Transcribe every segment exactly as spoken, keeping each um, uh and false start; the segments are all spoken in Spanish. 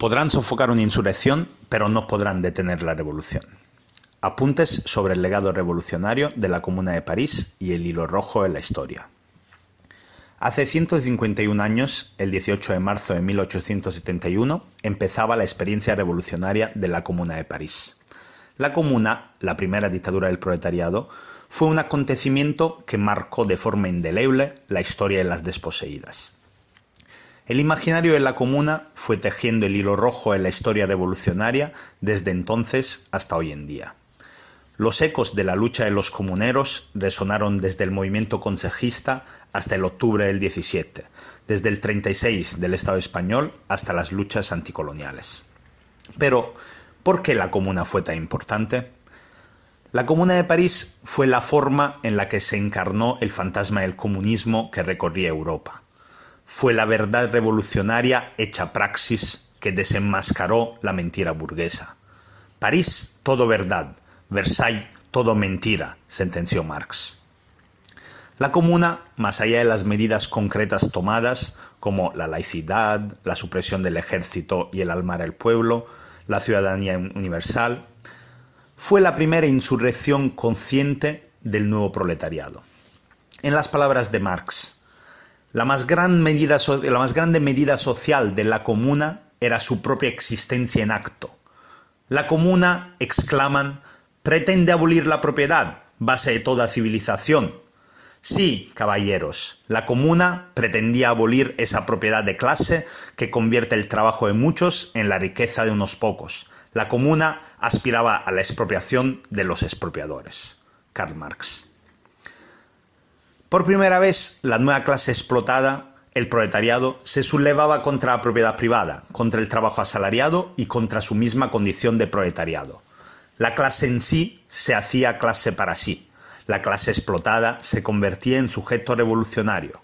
Podrán sofocar una insurrección, pero no podrán detener la revolución. Apuntes sobre el legado revolucionario de la Comuna de París y el hilo rojo en la historia. Hace ciento cincuenta y un años, el dieciocho de marzo de mil ochocientos setenta y uno, empezaba la experiencia revolucionaria de la Comuna de París. La Comuna, la primera dictadura del proletariado, fue un acontecimiento que marcó de forma indeleble la historia de las desposeídas. El imaginario de la Comuna fue tejiendo el hilo rojo en la historia revolucionaria desde entonces hasta hoy en día. Los ecos de la lucha de los comuneros resonaron desde el movimiento consejista hasta el octubre del diecisiete, desde el treinta y seis del Estado español hasta las luchas anticoloniales. Pero, ¿por qué la Comuna fue tan importante? La Comuna de París fue la forma en la que se encarnó el fantasma del comunismo que recorría Europa. Fue la verdad revolucionaria hecha praxis que desenmascaró la mentira burguesa. París, todo verdad. Versailles, todo mentira, sentenció Marx. La Comuna, más allá de las medidas concretas tomadas, como la laicidad, la supresión del ejército y el almar al pueblo, la ciudadanía universal, fue la primera insurrección consciente del nuevo proletariado. En las palabras de Marx, la más, gran medida, la más grande medida social de la Comuna era su propia existencia en acto. La Comuna, exclaman, pretende abolir la propiedad, base de toda civilización. Sí, caballeros, la Comuna pretendía abolir esa propiedad de clase que convierte el trabajo de muchos en la riqueza de unos pocos. La Comuna aspiraba a la expropiación de los expropiadores. Karl Marx. Por primera vez, la nueva clase explotada, el proletariado, se sublevaba contra la propiedad privada, contra el trabajo asalariado y contra su misma condición de proletariado. La clase en sí se hacía clase para sí. La clase explotada se convertía en sujeto revolucionario.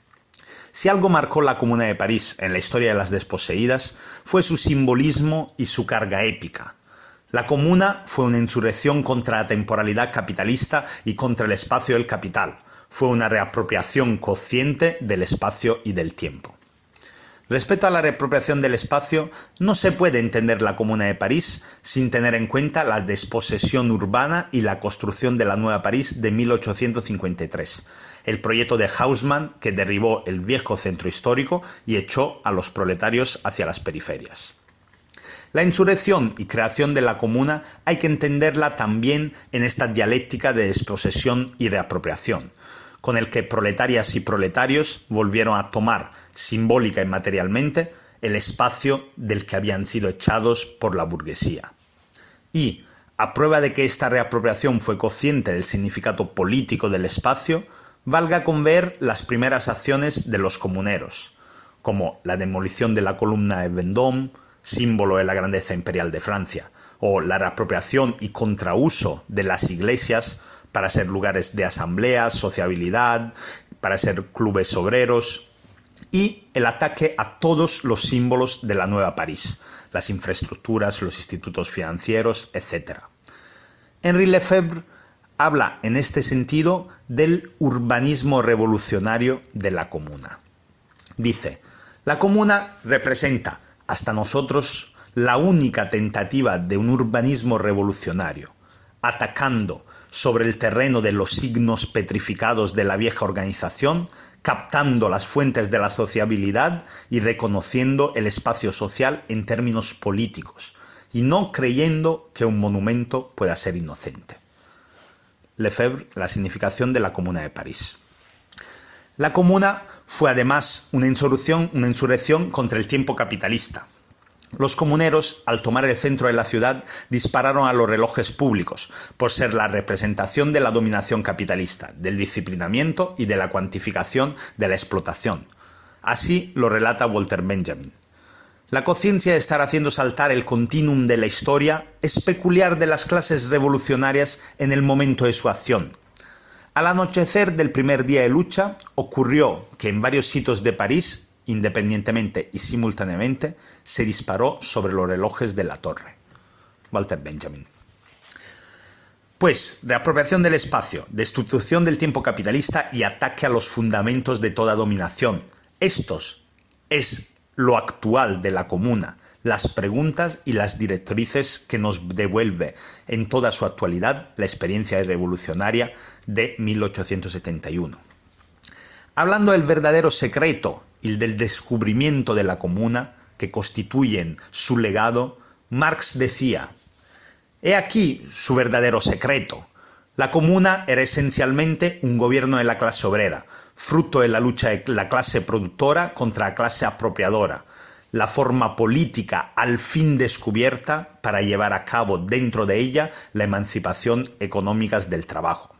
Si algo marcó la Comuna de París en la historia de las desposeídas, fue su simbolismo y su carga épica. La Comuna fue una insurrección contra la temporalidad capitalista y contra el espacio del capital. Fue una reapropiación consciente del espacio y del tiempo. Respecto a la reapropiación del espacio, no se puede entender la Comuna de París sin tener en cuenta la desposesión urbana y la construcción de la Nueva París de mil ochocientos cincuenta y tres, el proyecto de Haussmann que derribó el viejo centro histórico y echó a los proletarios hacia las periferias. La insurrección y creación de la Comuna hay que entenderla también en esta dialéctica de desposesión y reapropiación, con el que proletarias y proletarios volvieron a tomar, simbólica y materialmente, el espacio del que habían sido echados por la burguesía. Y, a prueba de que esta reapropiación fue consciente del significado político del espacio, valga con ver las primeras acciones de los comuneros, como la demolición de la columna de Vendôme, símbolo de la grandeza imperial de Francia, o la reapropiación y contrauso de las iglesias para ser lugares de asamblea, sociabilidad, para ser clubes obreros, y el ataque a todos los símbolos de la Nueva París, las infraestructuras, los institutos financieros, etcétera. Henri Lefebvre habla en este sentido del urbanismo revolucionario de la Comuna. Dice, la Comuna representa hasta nosotros la única tentativa de un urbanismo revolucionario, atacando sobre el terreno de los signos petrificados de la vieja organización, captando las fuentes de la sociabilidad y reconociendo el espacio social en términos políticos, y no creyendo que un monumento pueda ser inocente. Lefebvre, la significación de la Comuna de París. La Comuna fue además una insurrección, una insurrección contra el tiempo capitalista. Los comuneros, al tomar el centro de la ciudad, dispararon a los relojes públicos, por ser la representación de la dominación capitalista, del disciplinamiento y de la cuantificación de la explotación. Así lo relata Walter Benjamin. La conciencia de estar haciendo saltar el continuum de la historia es peculiar de las clases revolucionarias en el momento de su acción. Al anochecer del primer día de lucha, ocurrió que en varios sitios de París, independientemente y simultáneamente, se disparó sobre los relojes de la torre. Walter Benjamin. Pues, reapropiación del espacio, destrucción del tiempo capitalista y ataque a los fundamentos de toda dominación. Estos es lo actual de la comuna, las preguntas y las directrices que nos devuelve en toda su actualidad la experiencia revolucionaria de mil ochocientos setenta y uno. Hablando del verdadero secreto y del descubrimiento de la comuna que constituyen su legado, Marx decía: «He aquí su verdadero secreto. La comuna era esencialmente un gobierno de la clase obrera, fruto de la lucha de la clase productora contra la clase apropiadora, la forma política al fin descubierta para llevar a cabo dentro de ella la emancipación económica del trabajo».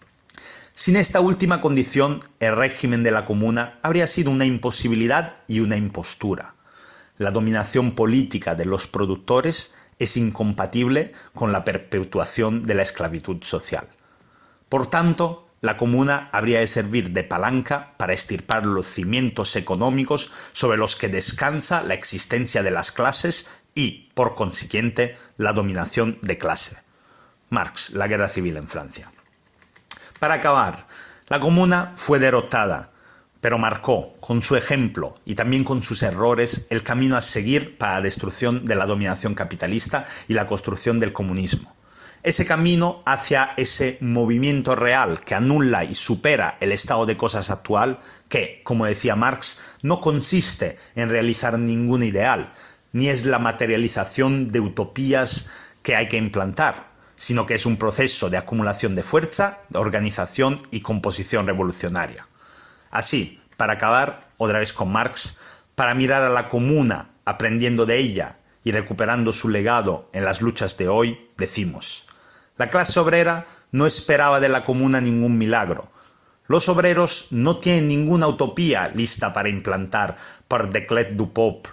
Sin esta última condición, el régimen de la comuna habría sido una imposibilidad y una impostura. La dominación política de los productores es incompatible con la perpetuación de la esclavitud social. Por tanto, la comuna habría de servir de palanca para extirpar los cimientos económicos sobre los que descansa la existencia de las clases y, por consiguiente, la dominación de clase. Marx, La Guerra Civil en Francia. Para acabar, la comuna fue derrotada, pero marcó, con su ejemplo y también con sus errores, el camino a seguir para la destrucción de la dominación capitalista y la construcción del comunismo. Ese camino hacia ese movimiento real que anula y supera el estado de cosas actual, que, como decía Marx, no consiste en realizar ningún ideal, ni es la materialización de utopías que hay que implantar, sino que es un proceso de acumulación de fuerza, de organización y composición revolucionaria. Así, para acabar, otra vez con Marx, para mirar a la comuna, aprendiendo de ella y recuperando su legado en las luchas de hoy, decimos: la clase obrera no esperaba de la comuna ningún milagro. Los obreros no tienen ninguna utopía lista para implantar por decret du peuple.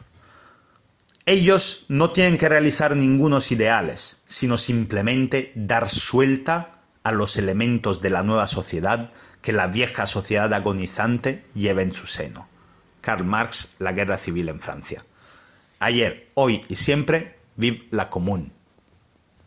Ellos no tienen que realizar ningunos ideales, sino simplemente dar suelta a los elementos de la nueva sociedad que la vieja sociedad agonizante lleva en su seno. Karl Marx, La Guerra Civil en Francia. Ayer, hoy y siempre, vive la Commune.